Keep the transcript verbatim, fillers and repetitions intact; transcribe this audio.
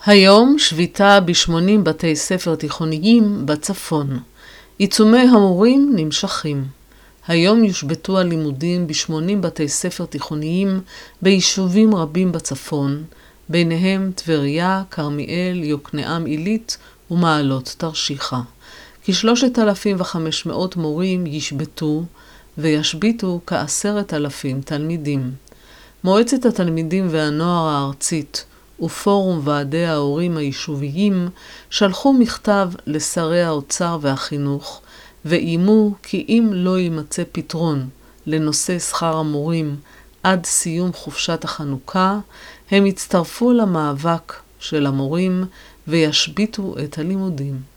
היום שביתה ב-שמונים בתי ספר תיכוניים בצפון. עיצומי המורים נמשכים. היום יושבתו הלימודים ב-שמונים בתי ספר תיכוניים ביישובים רבים בצפון, ביניהם טבריה, כרמיאל, יוקנעם עילית ומעלות תרשיחא. כ-שלושת אלפים וחמש מאות מורים ישבתו וישביתו כעשרת אלפים תלמידים. מועצת התלמידים והנוער הארצית ופורום ועדי ההורים היישוביים שלחו מכתב לשרי האוצר והחינוך ואיימו כי אם לא יימצא פתרון לנושא שכר המורים עד סיום חופשת החנוכה, הם יצטרפו למאבק של המורים וישביתו את הלימודים.